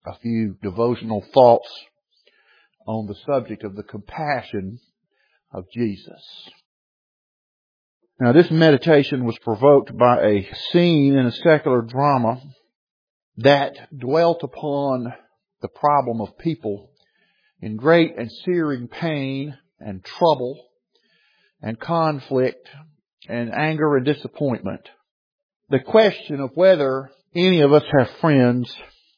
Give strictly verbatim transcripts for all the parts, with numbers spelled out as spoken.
a few devotional thoughts on the subject of the compassion of Jesus. Now, this meditation was provoked by a scene in a secular drama that dwelt upon the problem of people in great and searing pain and trouble and conflict and anger and disappointment. The question of whether any of us have friends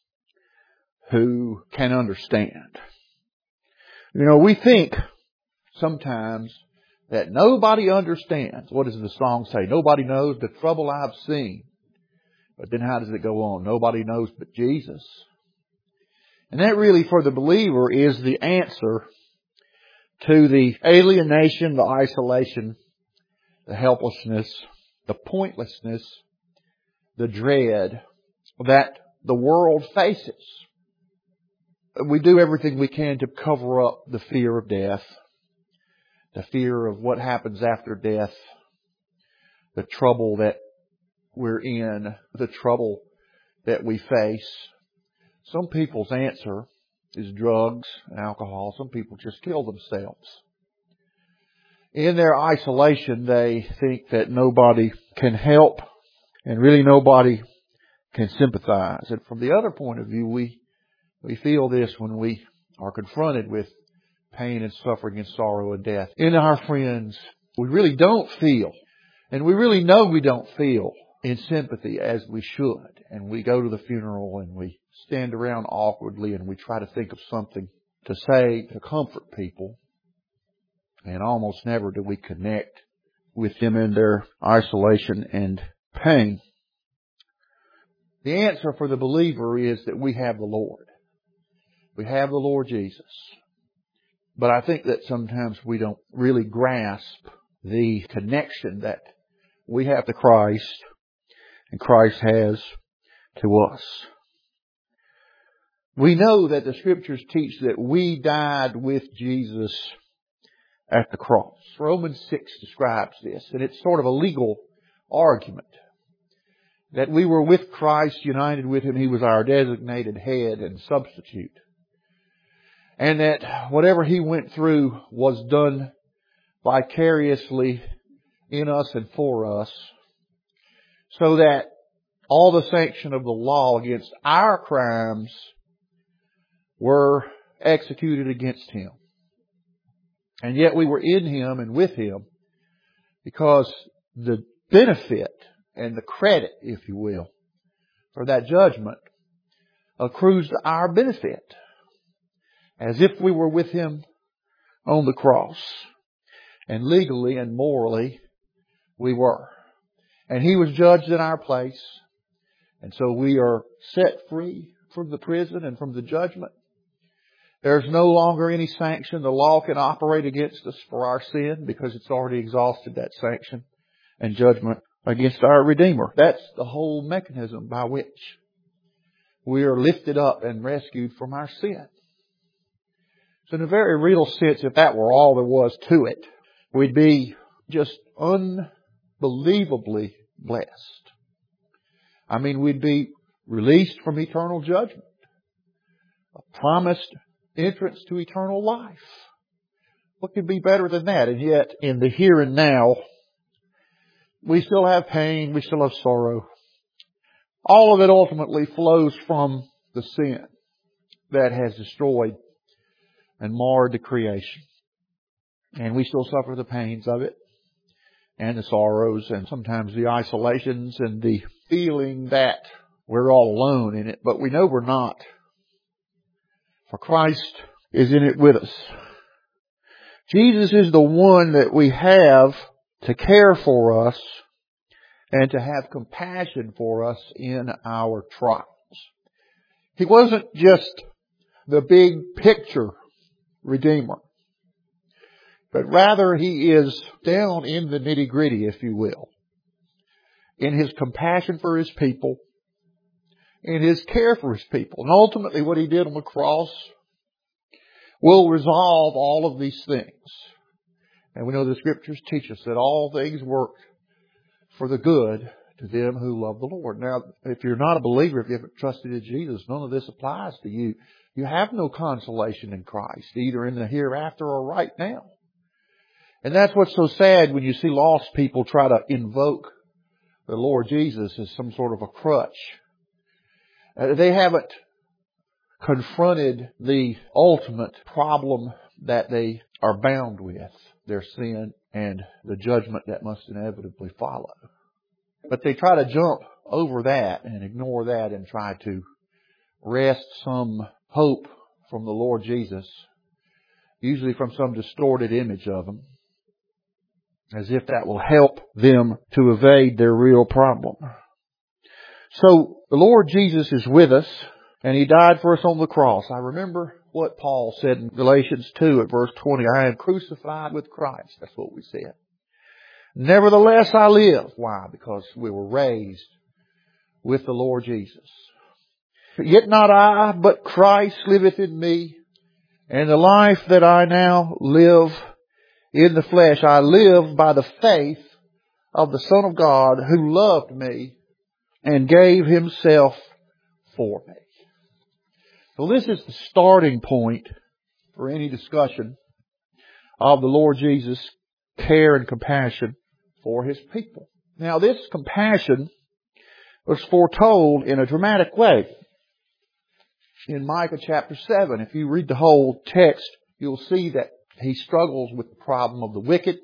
who can understand. You know, we think sometimes that nobody understands. What does the song say? Nobody knows the trouble I've seen. But then how does it go on? Nobody knows but Jesus. And that really, for the believer, is the answer to the alienation, the isolation, the helplessness, the pointlessness, the dread that the world faces. We do everything we can to cover up the fear of death, the fear of what happens after death, the trouble that we're in, the trouble that we face. Some people's answer is drugs and alcohol. Some people just kill themselves. In their isolation, they think that nobody can help and really nobody can sympathize. And from the other point of view, we we feel this when we are confronted with pain and suffering and sorrow and death. In our friends, we really don't feel, and we really know we don't feel in sympathy as we should. And we go to the funeral and we stand around awkwardly and we try to think of something to say to comfort people. And almost never do we connect with them in their isolation and pain. The answer for the believer is that we have the Lord. We have the Lord Jesus. But I think that sometimes we don't really grasp the connection that we have to Christ and Christ has to us. We know that the Scriptures teach that we died with Jesus at the cross. Romans six describes this, and it's sort of a legal argument. That we were with Christ, united with Him. He was our designated head and substitute. And that whatever He went through was done vicariously in us and for us. So that all the sanction of the law against our crimes were executed against Him. And yet we were in Him and with Him because the benefit and the credit, if you will, for that judgment accrues to our benefit. As if we were with Him on the cross. And legally and morally, we were. And He was judged in our place. And so we are set free from the prison and from the judgment. There's no longer any sanction. The law can operate against us for our sin because it's already exhausted that sanction and judgment against our Redeemer. That's the whole mechanism by which we are lifted up and rescued from our sin. So in a very real sense, if that were all there was to it, we'd be just unbelievably blessed. I mean, we'd be released from eternal judgment. A promised entrance to eternal life. What could be better than that? And yet, in the here and now, we still have pain, we still have sorrow. All of it ultimately flows from the sin that has destroyed and marred the creation. And we still suffer the pains of it and the sorrows and sometimes the isolations and the feeling that we're all alone in it. But we know we're not. For Christ is in it with us. Jesus is the one that we have to care for us and to have compassion for us in our trials. He wasn't just the big picture Redeemer, but rather He is down in the nitty-gritty, if you will, in His compassion for His people, in His care for His people. And ultimately what He did on the cross will resolve all of these things. And we know the Scriptures teach us that all things work for the good to them who love the Lord. Now, if you're not a believer, if you haven't trusted in Jesus, none of this applies to you. You have no consolation in Christ, either in the hereafter or right now. And that's what's so sad when you see lost people try to invoke the Lord Jesus as some sort of a crutch. Uh, they haven't confronted the ultimate problem that they are bound with, their sin and the judgment that must inevitably follow. But they try to jump over that and ignore that and try to wrest some hope from the Lord Jesus, usually from some distorted image of Him, as if that will help them to evade their real problem. So the Lord Jesus is with us, and He died for us on the cross. I remember what Paul said in Galatians two at verse twenty. I am crucified with Christ. That's what we said. Nevertheless I live. Why? Because we were raised with the Lord Jesus. Yet not I, but Christ liveth in me. And the life that I now live in the flesh, I live by the faith of the Son of God who loved me and gave Himself for me. So this is the starting point for any discussion of the Lord Jesus' care and compassion for His people. Now this compassion was foretold in a dramatic way in Micah chapter seven. If you read the whole text, you'll see that he struggles with the problem of the wicked,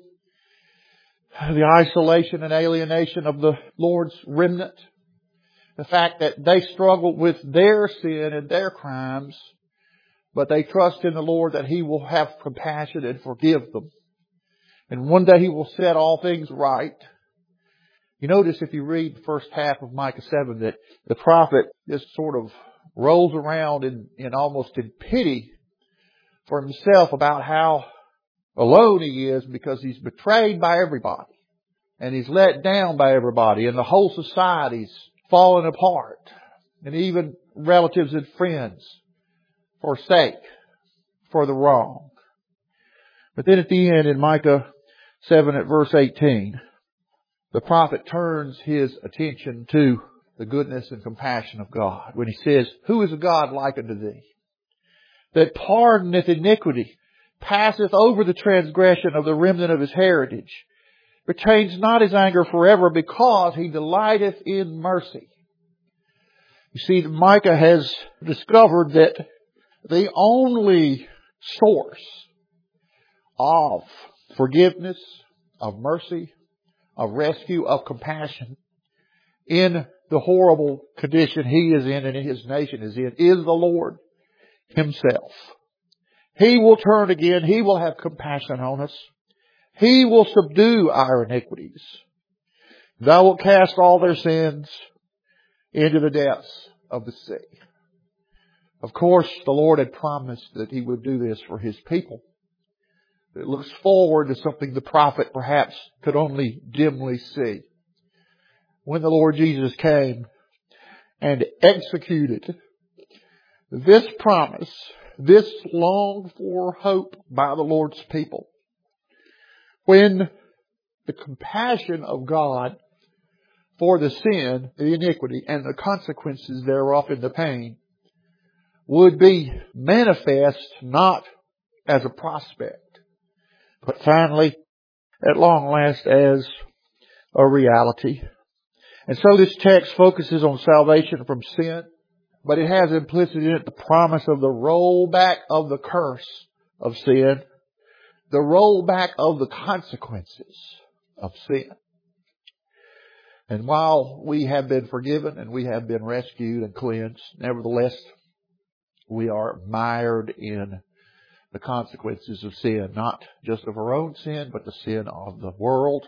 the isolation and alienation of the Lord's remnant, the fact that they struggle with their sin and their crimes, but they trust in the Lord that He will have compassion and forgive them. And one day He will set all things right. You notice if you read the first half of Micah seven that the prophet just sort of rolls around in, in almost in pity for himself about how alone he is because he's betrayed by everybody and he's let down by everybody and the whole society's fallen apart and even relatives and friends forsake for the wrong. But then at the end in Micah seven at verse eighteen, the prophet turns his attention to the goodness and compassion of God when he says, who is a God like unto thee, that pardoneth iniquity, passeth over the transgression of the remnant of His heritage, retains not His anger forever, because He delighteth in mercy. You see, Micah has discovered that the only source of forgiveness, of mercy, of rescue, of compassion in the horrible condition he is in and his nation is in is the Lord Himself. He will turn again. He will have compassion on us. He will subdue our iniquities. Thou wilt cast all their sins into the depths of the sea. Of course, the Lord had promised that He would do this for His people. It looks forward to something the prophet perhaps could only dimly see. When the Lord Jesus came and executed this promise, this longed for hope by the Lord's people, when the compassion of God for the sin, the iniquity, and the consequences thereof in the pain would be manifest not as a prospect, but finally, at long last, as a reality. And so this text focuses on salvation from sin, but it has implicit in it the promise of the rollback of the curse of sin, the rollback of the consequences of sin. And while we have been forgiven and we have been rescued and cleansed, nevertheless, we are mired in the consequences of sin, not just of our own sin, but the sin of the world.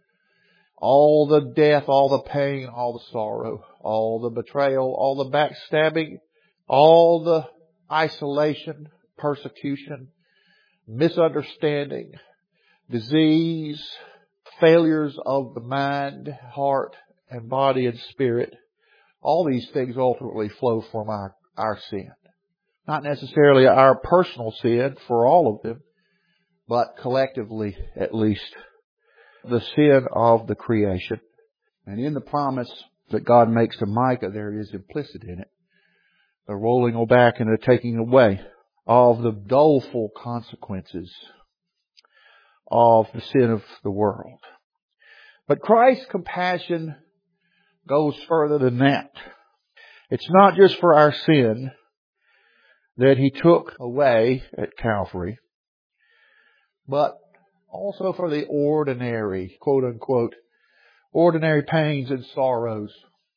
All the death, all the pain, all the sorrow, all the betrayal, all the backstabbing, all the isolation, persecution, misunderstanding, disease, failures of the mind, heart, and body and spirit. All these things ultimately flow from our, our sin. Not necessarily our personal sin for all of them, but collectively at least the sin of the creation. And in the promise that God makes to Micah, there is implicit in it the rolling back and the taking away of the doleful consequences of the sin of the world. But Christ's compassion goes further than that. It's not just for our sin that He took away at Calvary, but also for the ordinary, quote unquote, ordinary pains and sorrows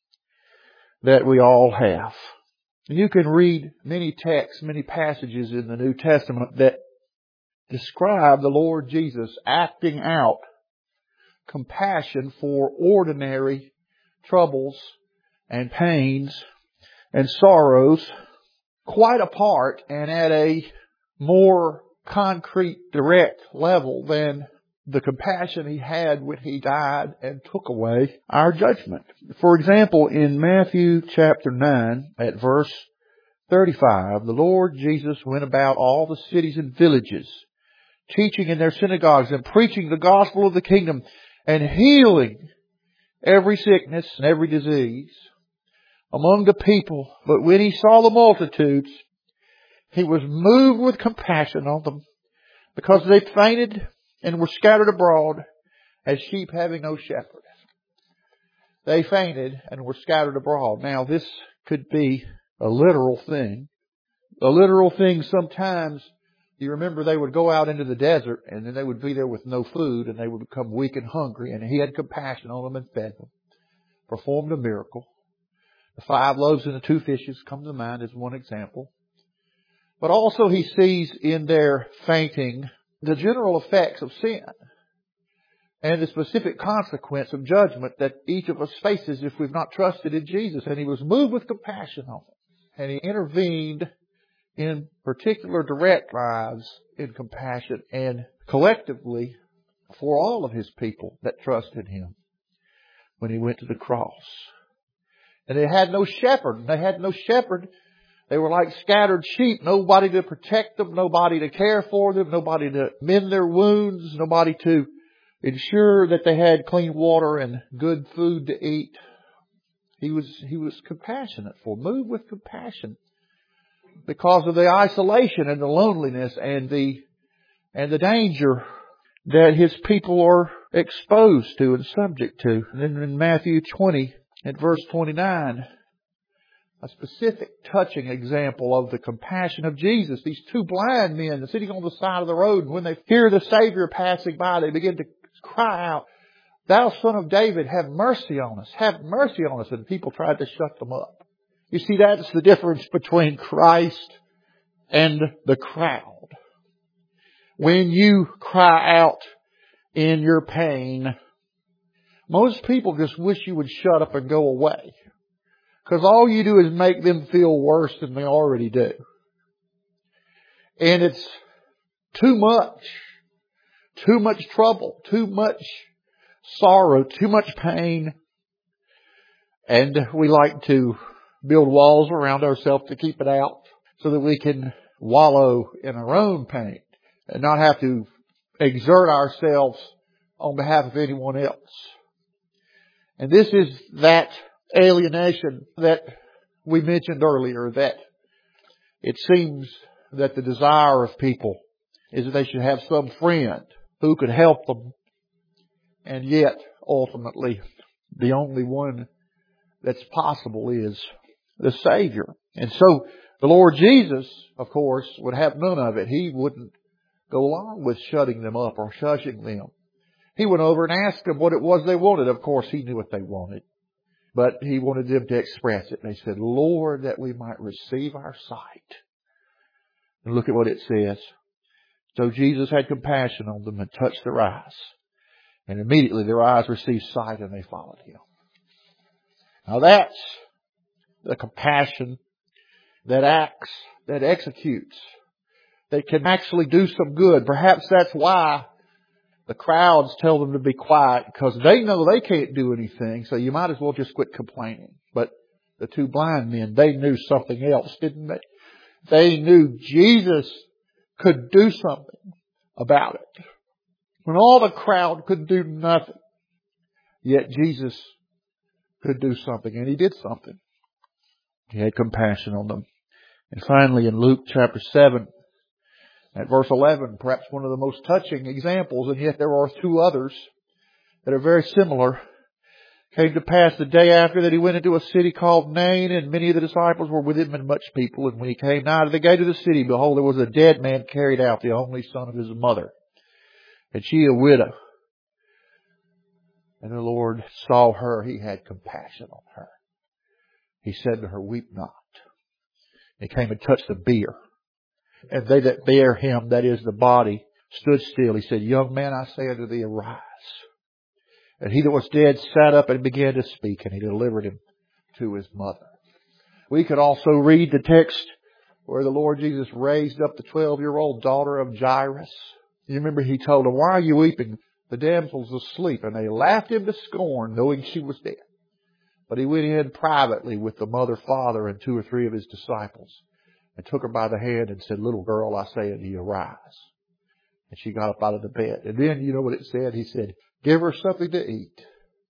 that we all have. You can read many texts, many passages in the New Testament that describe the Lord Jesus acting out compassion for ordinary troubles and pains and sorrows quite apart and at a more concrete, direct level than the compassion He had when He died and took away our judgment. For example, in Matthew chapter nine at verse thirty-five, the Lord Jesus went about all the cities and villages, teaching in their synagogues and preaching the gospel of the kingdom and healing every sickness and every disease among the people. But when He saw the multitudes, He was moved with compassion on them, because they fainted and were scattered abroad as sheep having no shepherd. They fainted and were scattered abroad. Now, this could be a literal thing. A literal thing sometimes, you remember they would go out into the desert and then they would be there with no food and they would become weak and hungry, and He had compassion on them and fed them. Performed a miracle. The five loaves and the two fishes come to mind as one example. But also He sees in their fainting the general effects of sin and the specific consequence of judgment that each of us faces if we've not trusted in Jesus. And He was moved with compassion on them. And He intervened in particular direct lives in compassion and collectively for all of His people that trusted Him when He went to the cross. And they had no shepherd. They had no shepherd. They were like scattered sheep. Nobody to protect them. Nobody to care for them. Nobody to mend their wounds. Nobody to ensure that they had clean water and good food to eat. He was, he was compassionate for, moved with compassion because of the isolation and the loneliness and the, and the danger that His people are exposed to and subject to. And then in Matthew twenty, at verse twenty-nine, a specific touching example of the compassion of Jesus. These two blind men sitting on the side of the road, and when they hear the Savior passing by, they begin to cry out, "Thou Son of David, have mercy on us, have mercy on us." And people tried to shut them up. You see, that's the difference between Christ and the crowd. When you cry out in your pain, most people just wish you would shut up and go away. Because all you do is make them feel worse than they already do. And it's too much. Too much trouble. Too much sorrow. Too much pain. And we like to build walls around ourselves to keep it out so that we can wallow in our own pain and not have to exert ourselves on behalf of anyone else. And this is that alienation that we mentioned earlier, that it seems that the desire of people is that they should have some friend who could help them, and yet ultimately the only one that's possible is the Savior. And so the Lord Jesus, of course, would have none of it. He wouldn't go along with shutting them up or shushing them. He went over and asked them what it was they wanted. Of course, He knew what they wanted. But He wanted them to express it. And they said, "Lord, that we might receive our sight." And look at what it says. So Jesus had compassion on them and touched their eyes. And immediately their eyes received sight and they followed Him. Now that's the compassion that acts, that executes, that can actually do some good. Perhaps that's why the crowds tell them to be quiet, because they know they can't do anything, so you might as well just quit complaining. But the two blind men, they knew something else, didn't they? They knew Jesus could do something about it. When all the crowd could do nothing, yet Jesus could do something, and He did something. He had compassion on them. And finally, in Luke chapter seven, at verse eleven, perhaps one of the most touching examples, and yet there are two others that are very similar. Came to pass the day after that He went into a city called Nain, and many of the disciples were with Him, and much people. And when He came nigh to the gate of the city, behold, there was a dead man carried out, the only son of his mother, and she a widow. And the Lord saw her. He had compassion on her. He said to her, weep not. He came and touched the bier. And they that bare him, that is the body, stood still. He said, young man, I say unto thee, arise. And he that was dead sat up and began to speak, and He delivered him to his mother. We could also read the text where the Lord Jesus raised up the twelve-year-old daughter of Jairus. You remember He told her, why are you weeping? The damsel's asleep. And they laughed Him to scorn, knowing she was dead. But He went in privately with the mother, father, and two or three of His disciples, and took her by the hand and said, little girl, I say unto you, arise. And she got up out of the bed. And then, you know what it said? He said, give her something to eat.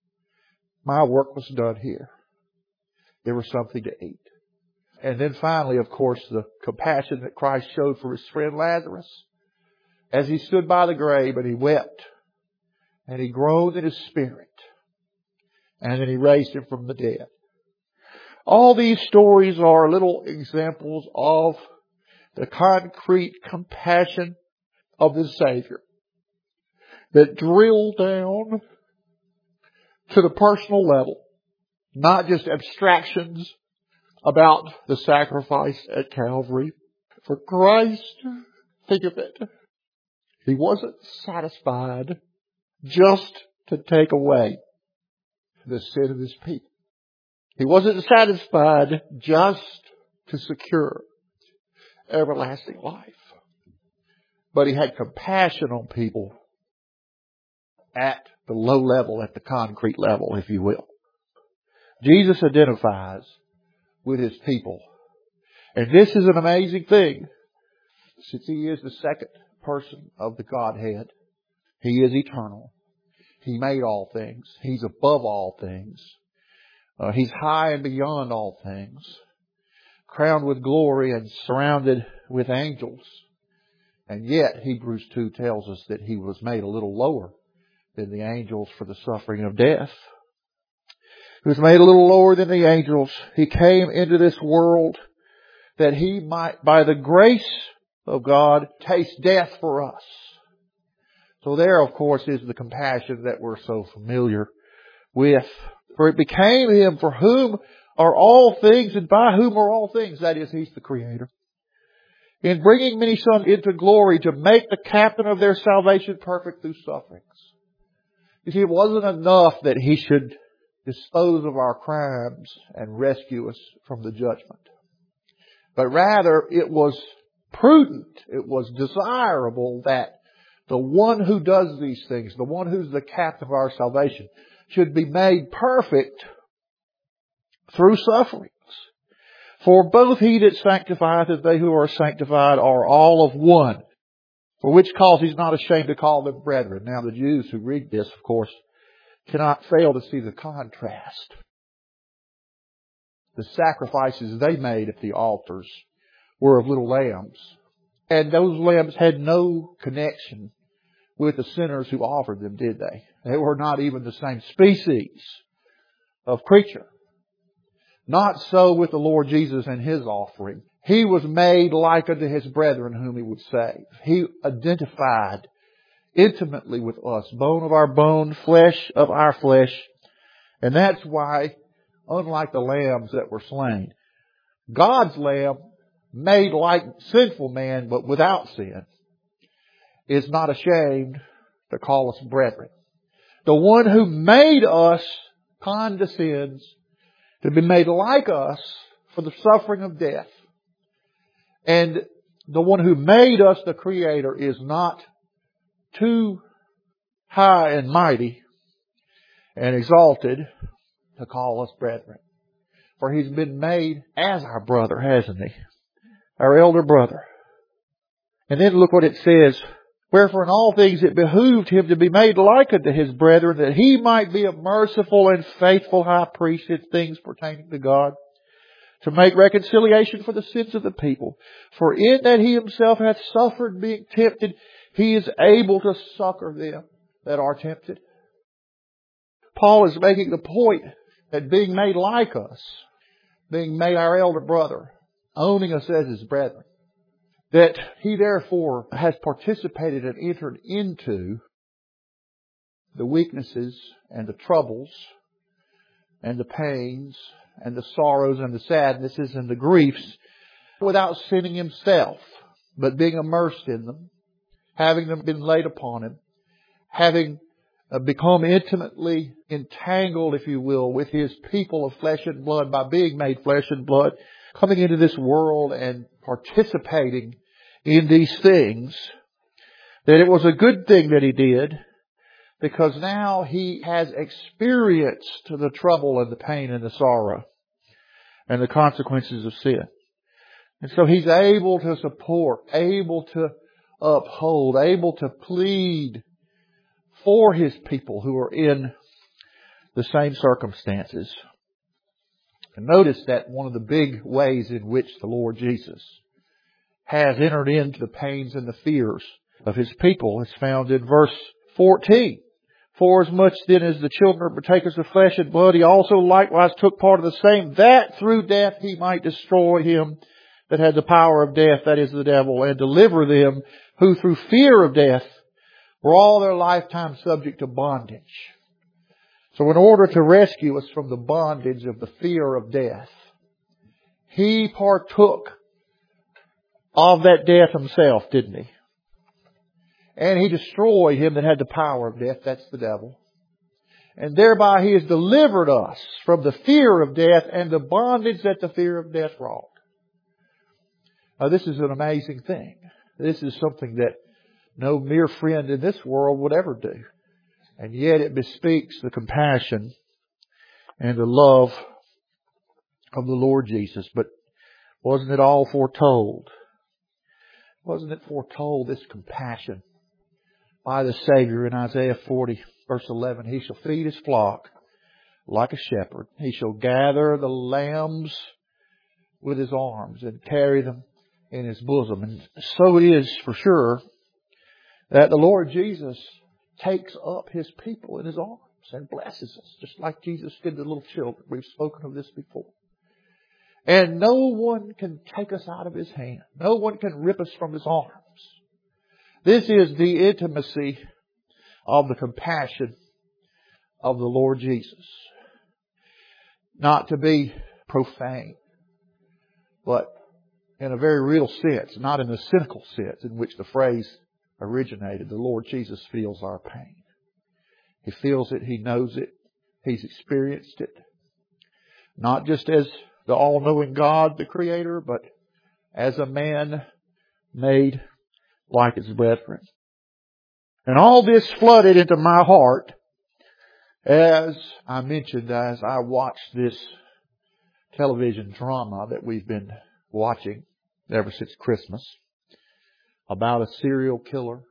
My work was done here. Give her something to eat. And then finally, of course, the compassion that Christ showed for His friend Lazarus, as He stood by the grave and He wept, and He groaned in His spirit. And then He raised him from the dead. All these stories are little examples of the concrete compassion of the Savior that drill down to the personal level, not just abstractions about the sacrifice at Calvary. For Christ, think of it, He wasn't satisfied just to take away the sin of His people. He wasn't satisfied just to secure everlasting life. But He had compassion on people at the low level, at the concrete level, if you will. Jesus identifies with His people. And this is an amazing thing. Since He is the second person of the Godhead, He is eternal. He made all things. He's above all things. Uh, he's high and beyond all things. Crowned with glory and surrounded with angels. And yet, Hebrews two tells us that He was made a little lower than the angels for the suffering of death. He was made a little lower than the angels. He came into this world that He might, by the grace of God, taste death for us. So there, of course, is the compassion that we're so familiar with. For it became Him for whom are all things and by whom are all things. That is, He's the Creator. In bringing many sons into glory to make the captain of their salvation perfect through sufferings. You see, it wasn't enough that He should dispose of our crimes and rescue us from the judgment. But rather, it was prudent, it was desirable that the one who does these things, the one who's the captain of our salvation, should be made perfect through sufferings. For both He that sanctifieth and they who are sanctified are all of one. For which cause He's not ashamed to call them brethren. Now the Jews who read this, of course, cannot fail to see the contrast. The sacrifices they made at the altars were of little lambs. And those lambs had no connection with the sinners who offered them, did they? They were not even the same species of creature. Not so with the Lord Jesus and His offering. He was made like unto His brethren whom He would save. He identified intimately with us, bone of our bone, flesh of our flesh. And that's why, unlike the lambs that were slain, God's lamb, made like sinful man but without sin, is not ashamed to call us brethren. The one who made us condescends to be made like us for the suffering of death. And the one who made us, the Creator, is not too high and mighty and exalted to call us brethren. For He's been made as our brother, hasn't He? Our elder brother. And then look what it says Wherefore in all things it behooved him to be made like unto his brethren, that he might be a merciful and faithful high priest in things pertaining to God, to make reconciliation for the sins of the people. For in that he himself hath suffered being tempted, he is able to succor them that are tempted. Paul is making the point that being made like us, being made our elder brother, owning us as his brethren, that he therefore has participated and entered into the weaknesses and the troubles and the pains and the sorrows and the sadnesses and the griefs without sinning himself, but being immersed in them, having them been laid upon him, having become intimately entangled, if you will, with his people of flesh and blood by being made flesh and blood, coming into this world and participating in these things, that it was a good thing that he did, because now he has experienced the trouble and the pain and the sorrow and the consequences of sin. And so he's able to support, able to uphold, able to plead for his people who are in the same circumstances. And notice that one of the big ways in which the Lord Jesus has entered into the pains and the fears of his people is found in verse fourteen. For as much then as the children are partakers of flesh and blood, he also likewise took part of the same, that through death he might destroy him that had the power of death, that is the devil, and deliver them who through fear of death were all their lifetime subject to bondage. So in order to rescue us from the bondage of the fear of death, he partook of that death himself, didn't he? And he destroyed him that had the power of death, that's the devil. And thereby he has delivered us from the fear of death and the bondage that the fear of death wrought. Now this is an amazing thing. This is something that no mere friend in this world would ever do. And yet it bespeaks the compassion and the love of the Lord Jesus. But wasn't it all foretold? Wasn't it foretold, this compassion by the Savior in Isaiah forty, verse eleven? He shall feed his flock like a shepherd. He shall gather the lambs with his arms and carry them in his bosom. And so it is for sure that the Lord Jesus takes up his people in his arms and blesses us, just like Jesus did the little children. We've spoken of this before. And no one can take us out of his hand. No one can rip us from his arms. This is the intimacy of the compassion of the Lord Jesus. Not to be profane, but in a very real sense, not in the cynical sense in which the phrase originated. The Lord Jesus feels our pain. He feels it. He knows it. He's experienced it. Not just as the all-knowing God, the Creator, but as a man made like his brethren. And all this flooded into my heart, as I mentioned, as I watched this television drama that we've been watching ever since Christmas, about a serial killer,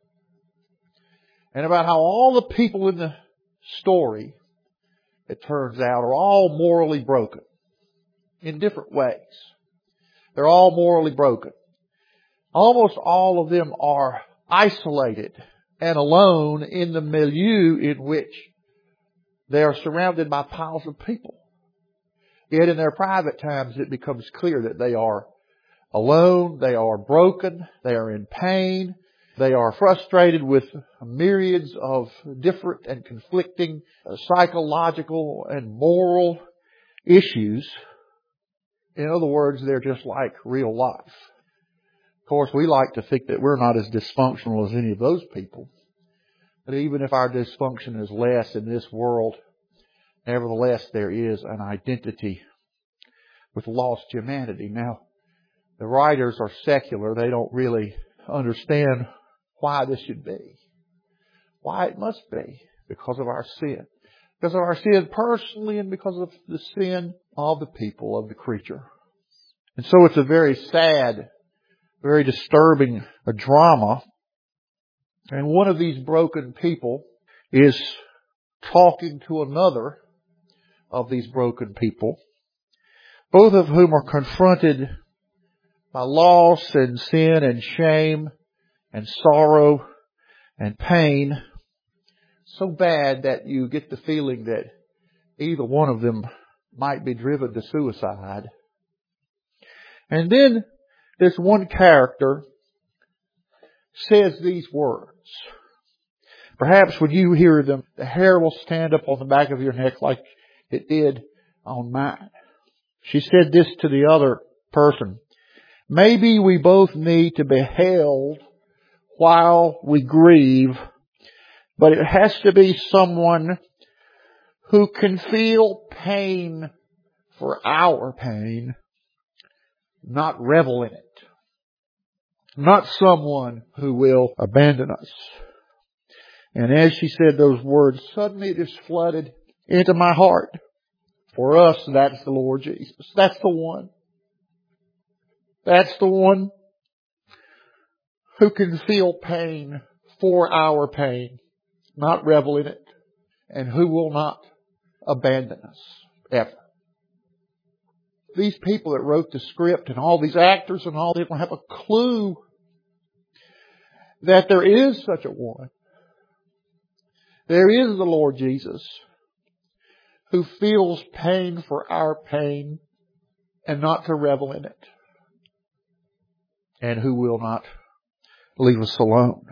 and about how all the people in the story, it turns out, are all morally broken in different ways. They're all morally broken. Almost all of them are isolated and alone in the milieu in which they are surrounded by piles of people. Yet in their private times it becomes clear that they are alone, they are broken, they are in pain, they are frustrated with myriads of different and conflicting psychological and moral issues. In other words, they're just like real life. Of course, we like to think that we're not as dysfunctional as any of those people. But even if our dysfunction is less in this world, nevertheless there is an identity with lost humanity. Now, the writers are secular. They don't really understand why this should be. Why it must be. Because of our sin. Because of our sin personally and because of the sin of the people, of the creature. And so it's a very sad, very disturbing drama And one of these broken people is talking to another of these broken people, both of whom are confronted by loss and sin and shame and sorrow and pain so bad that you get the feeling that either one of them might be driven to suicide. And then this one character says these words. Perhaps when you hear them, the hair will stand up on the back of your neck like it did on mine. She said this to the other person. Maybe we both need to be held while we grieve, but it has to be someone who can feel pain for our pain, not revel in it. Not someone who will abandon us. And as she said those words, suddenly it just flooded into my heart. For us, that's the Lord Jesus. That's the one. That's the one who can feel pain for our pain, not revel in it, and who will not abandon us ever. These people that wrote the script and all these actors and all, they don't have a clue that there is such a one. There is the Lord Jesus who feels pain for our pain and not to revel in it, and who will not leave us alone.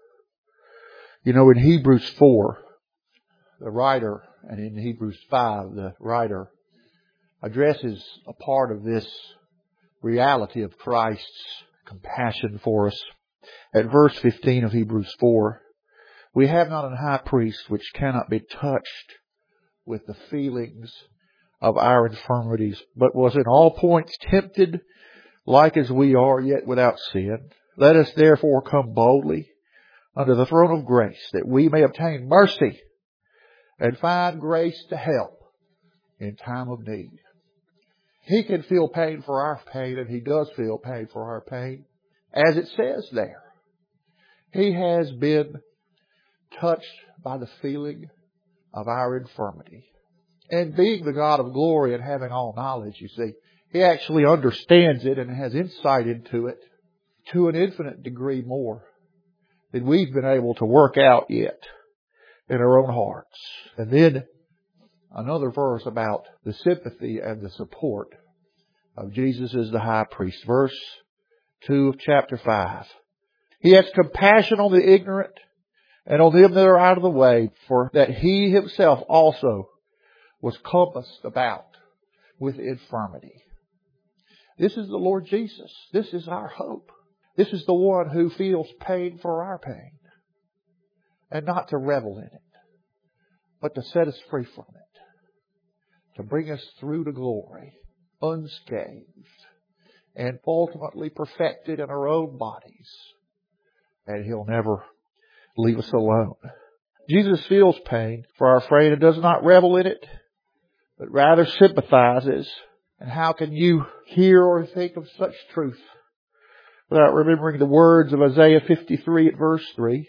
You know, in Hebrews four, the writer, and in Hebrews five, the writer addresses a part of this reality of Christ's compassion for us. At verse fifteen of Hebrews four, we have not an high priest which cannot be touched with the feelings of our infirmities, but was in all points tempted like as we are, yet without sin. Let us therefore come boldly under the throne of grace, that we may obtain mercy and find grace to help in time of need. He can feel pain for our pain, and He does feel pain for our pain. As it says there, He has been touched by the feeling of our infirmity. And being the God of glory and having all knowledge, you see, He actually understands it and has insight into it to an infinite degree more than we've been able to work out yet in our own hearts. And then another verse about the sympathy and the support of Jesus as the high priest. Verse two of chapter five. He has compassion on the ignorant and on them that are out of the way, for that He Himself also was compassed about with infirmity. This is the Lord Jesus. This is our hope. This is the one who feels pain for our pain, and not to revel in it, but to set us free from it, to bring us through to glory, unscathed, and ultimately perfected in our own bodies. And He'll never leave us alone. Jesus feels pain for our pain and does not revel in it, but rather sympathizes. And how can you hear or think of such truth without remembering the words of Isaiah fifty-three at verse three?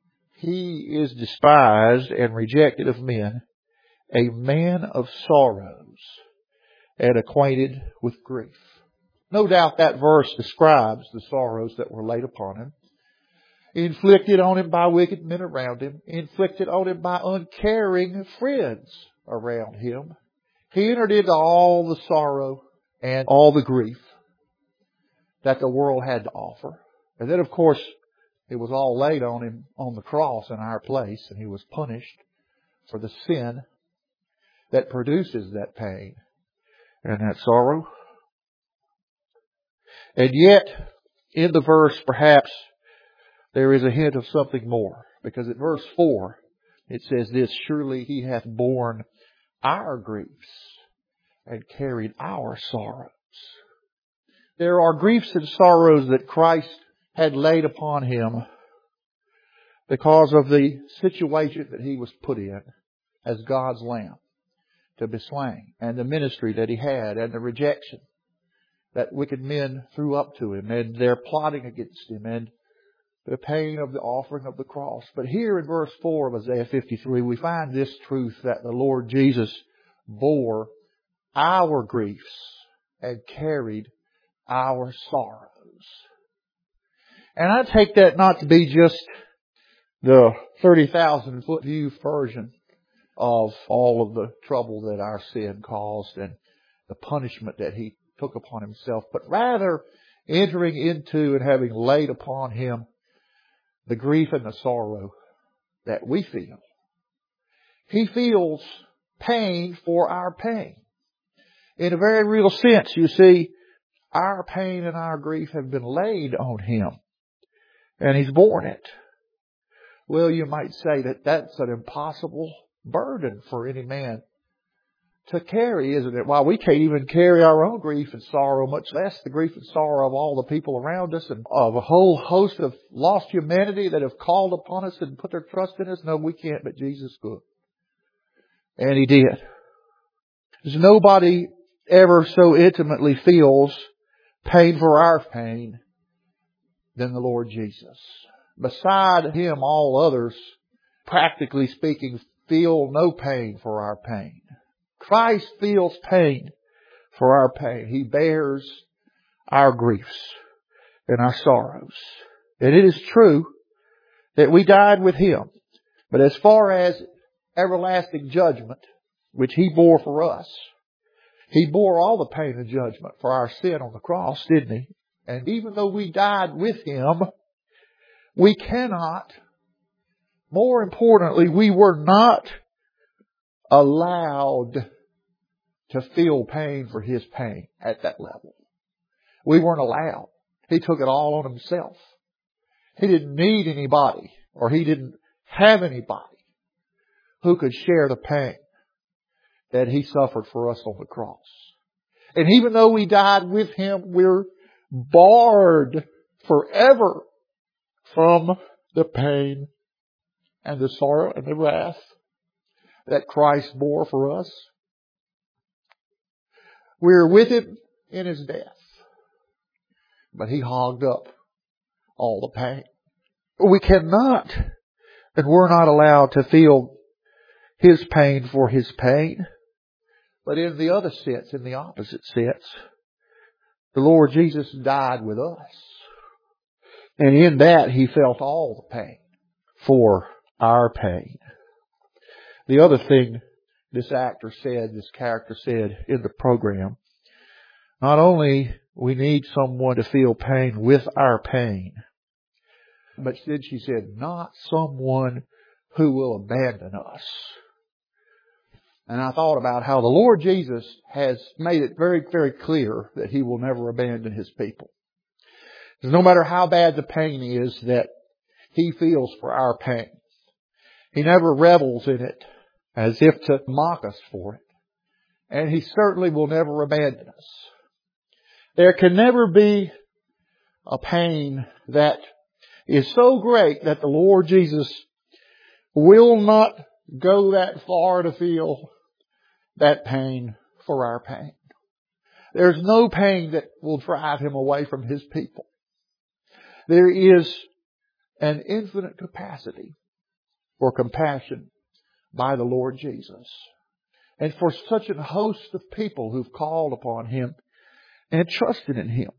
He is despised and rejected of men, a man of sorrows and acquainted with grief. No doubt that verse describes the sorrows that were laid upon Him, inflicted on Him by wicked men around Him, inflicted on Him by uncaring friends around Him. He entered into all the sorrow and all the grief that the world had to offer. And then, of course, it was all laid on Him on the cross in our place, and He was punished for the sin that produces that pain and that sorrow. And yet, in the verse, perhaps, there is a hint of something more. Because at verse four, it says this, surely He hath borne our griefs and carried our sorrows. There are griefs and sorrows that Christ had laid upon Him because of the situation that He was put in as God's Lamb to be slain, and the ministry that He had, and the rejection that wicked men threw up to Him, and their plotting against Him, and the pain of the offering of the cross. But here in verse four of Isaiah fifty-three, we find this truth that the Lord Jesus bore our griefs and carried our sorrows. And I take that not to be just the thirty thousand foot view version of all of the trouble that our sin caused and the punishment that He took upon Himself, but rather entering into and having laid upon Him the grief and the sorrow that we feel. He feels pain for our pain. In a very real sense, you see, our pain and our grief have been laid on Him, and He's borne it. Well, you might say that that's an impossible burden for any man to carry, isn't it? Why, we can't even carry our own grief and sorrow, much less the grief and sorrow of all the people around us and of a whole host of lost humanity that have called upon us and put their trust in us. No, we can't, but Jesus could. And He did. There's nobody ever so intimately feels pain for our pain than the Lord Jesus. Beside Him, all others, practically speaking, feel no pain for our pain. Christ feels pain for our pain. He bears our griefs and our sorrows. And it is true that we died with Him. But as far as everlasting judgment, which He bore for us, He bore all the pain and judgment for our sin on the cross, didn't He? And even though we died with Him, we cannot, more importantly, we were not allowed to feel pain for His pain at that level. We weren't allowed. He took it all on Himself. He didn't need anybody, or He didn't have anybody who could share the pain that He suffered for us on the cross. And even though we died with Him, we're barred forever from the pain and the sorrow and the wrath that Christ bore for us. We're with Him in His death, but He hogged up all the pain. We cannot, and we're not allowed to feel His pain for His pain. But in the other sense, in the opposite sense, the Lord Jesus died with us. And in that, He felt all the pain for our pain. The other thing this actor said, this character said in the program, not only we need someone to feel pain with our pain, but then she said, not someone who will abandon us. And I thought about how the Lord Jesus has made it very, very clear that He will never abandon His people. No matter how bad the pain is that He feels for our pain, He never revels in it as if to mock us for it. And He certainly will never abandon us. There can never be a pain that is so great that the Lord Jesus will not go that far to feel that pain for our pain. There's no pain that will drive Him away from His people. There is an infinite capacity for compassion by the Lord Jesus. And for such a host of people who've called upon Him and trusted in Him.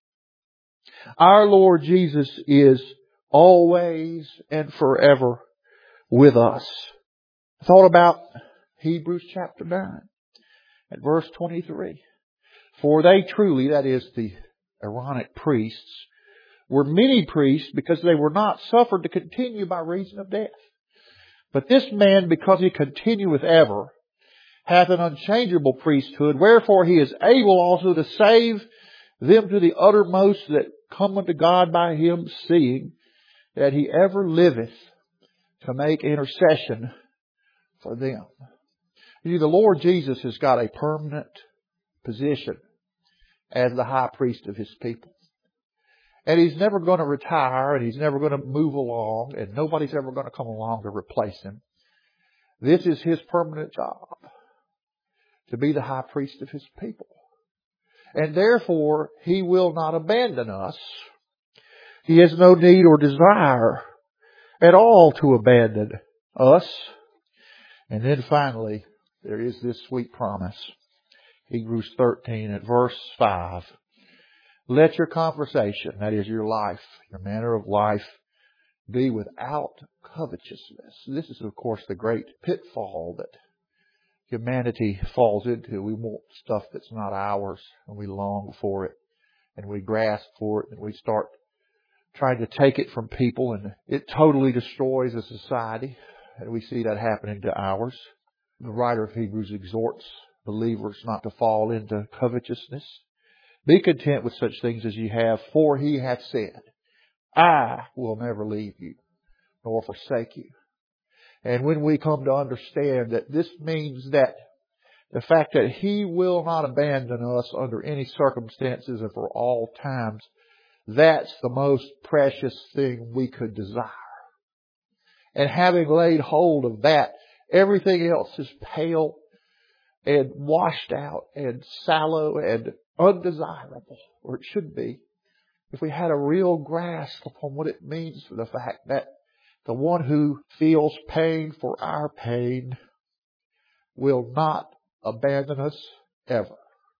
Our Lord Jesus is always and forever with us. I thought about Hebrews chapter nine at verse twenty-three. For they truly, that is the Aaronic priests, were many priests because they were not suffered to continue by reason of death. But this man, because He continueth ever, hath an unchangeable priesthood, wherefore He is able also to save them to the uttermost that come unto God by Him, seeing that He ever liveth to make intercession for them. You see, the Lord Jesus has got a permanent position as the high priest of His people. And He's never going to retire, and He's never going to move along, and nobody's ever going to come along to replace Him. This is His permanent job, to be the high priest of His people. And therefore, He will not abandon us He has no need or desire at all to abandon us. And then finally, there is this sweet promise. Hebrews thirteen at verse five. Let your conversation, that is your life, your manner of life, be without covetousness. This is, of course, the great pitfall that humanity falls into. We want stuff that's not ours, and we long for it, and we grasp for it, and we start trying to take it from people, and it totally destroys a society, and we see that happening to ours. The writer of Hebrews exhorts believers not to fall into covetousness. Be content with such things as ye have, for he hath said, I will never leave you, nor forsake you. And when we come to understand that this means that the fact that He will not abandon us under any circumstances and for all times, that's the most precious thing we could desire. And having laid hold of that, everything else is pale and washed out and sallow and undesirable, or it should be, if we had a real grasp upon what it means for the fact that the one who feels pain for our pain will not abandon us ever.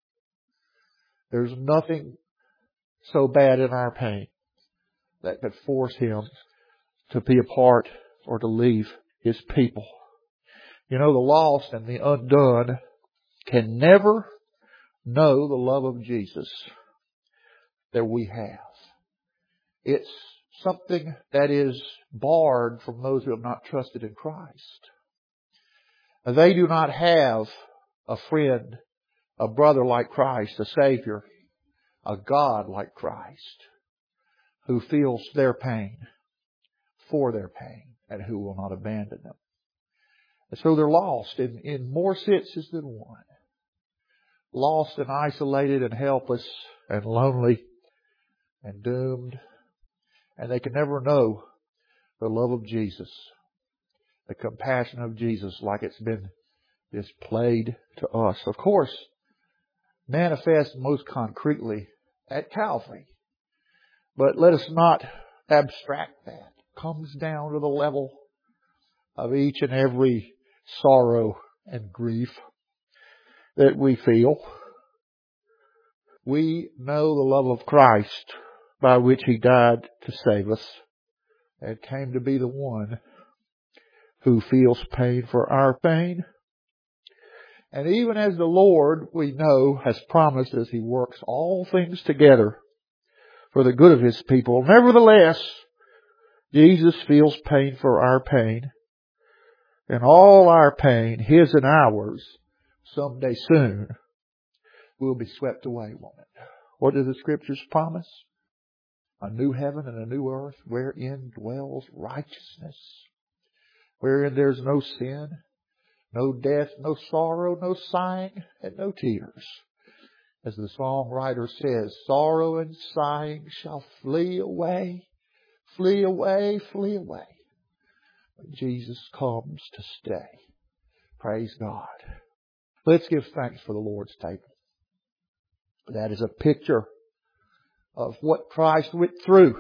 There's nothing so bad in our pain that could force Him to be a part or to leave His people. You know, the lost and the undone can never know the love of Jesus that we have. It's something that is barred from those who have not trusted in Christ. They do not have a friend, a brother like Christ, a Savior, a God like Christ, who feels their pain for their pain and who will not abandon them. And so they're lost in, in more senses than one. Lost and isolated and helpless and lonely and doomed. And they can never know the love of Jesus, the compassion of Jesus like it's been displayed to us. Of course, manifest most concretely at Calvary. But let us not abstract that. It comes down to the level of each and every sorrow and grief that we feel. We know the love of Christ by which He died to save us and came to be the one who feels pain for our pain. And even as the Lord, we know, has promised as He works all things together for the good of His people, nevertheless, Jesus feels pain for our pain. And all our pain, His and ours, someday soon, will be swept away, won't it? What do the Scriptures promise? A new heaven and a new earth wherein dwells righteousness, wherein there's no sin, no death, no sorrow, no sighing, and no tears. As the songwriter says, sorrow and sighing shall flee away, flee away, flee away, when Jesus comes to stay. Praise God. Let's give thanks for the Lord's table. That is a picture of what Christ went through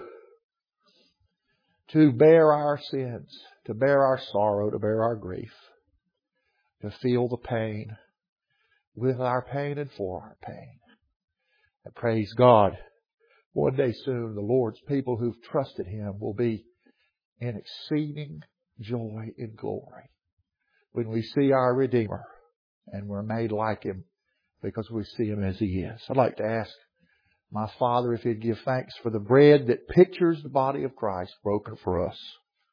to bear our sins, to bear our sorrow, to bear our grief, to feel the pain with our pain and for our pain. And praise God, one day soon the Lord's people who've trusted Him will be in exceeding joy and glory when we see our Redeemer and we're made like Him because we see Him as He is. I'd like to ask my Father if He'd give thanks for the bread that pictures the body of Christ broken for us.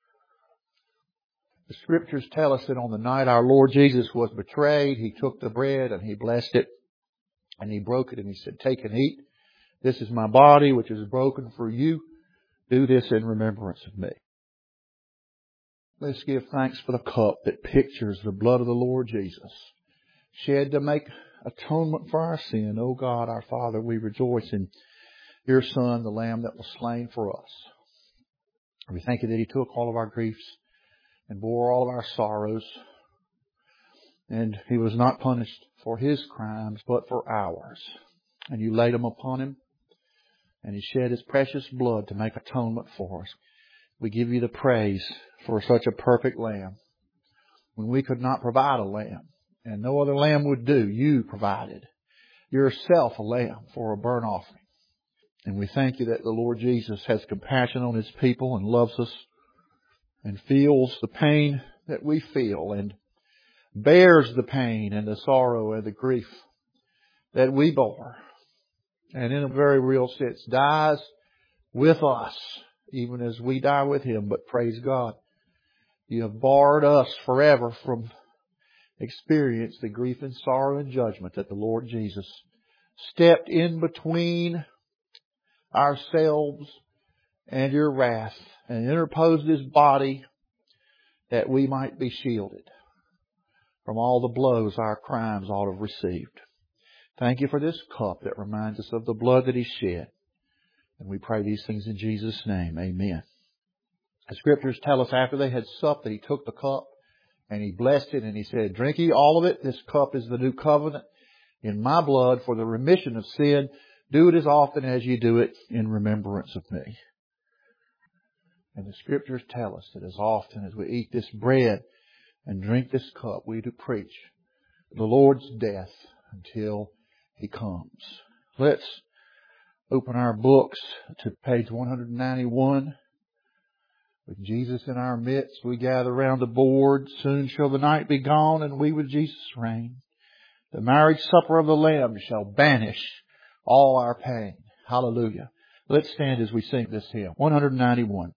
The Scriptures tell us that on the night our Lord Jesus was betrayed, He took the bread and He blessed it and He broke it and He said, take and eat. This is my body which is broken for you. Do this in remembrance of me. Let's give thanks for the cup that pictures the blood of the Lord Jesus, shed to make atonement for our sin. O God, our Father, we rejoice in Your Son, the Lamb that was slain for us. We thank You that He took all of our griefs and bore all of our sorrows. And He was not punished for His crimes, but for ours. And You laid them upon Him. And He shed His precious blood to make atonement for us. We give You the praise for such a perfect Lamb. When we could not provide a lamb, and no other lamb would do, You provided Yourself a lamb for a burnt offering. And we thank You that the Lord Jesus has compassion on His people and loves us and feels the pain that we feel and bears the pain and the sorrow and the grief that we bore. And in a very real sense, dies with us, even as we die with Him. But praise God, You have barred us forever from experience the grief and sorrow and judgment that the Lord Jesus stepped in between ourselves and Your wrath and interposed His body that we might be shielded from all the blows our crimes ought to have received. Thank You for this cup that reminds us of the blood that He shed. And we pray these things in Jesus' name. Amen. The Scriptures tell us after they had supped that He took the cup and He blessed it and He said, "Drink ye all of it. This cup is the new covenant in My blood for the remission of sin. Do it as often as you do it in remembrance of Me." And the Scriptures tell us that as often as we eat this bread and drink this cup, we do preach the Lord's death until He comes. Let's open our books to page one ninety-one. With Jesus in our midst, we gather round the board. Soon shall the night be gone, and we with Jesus reign. The marriage supper of the Lamb shall banish all our pain. Hallelujah. Let's stand as we sing this hymn. one ninety-one.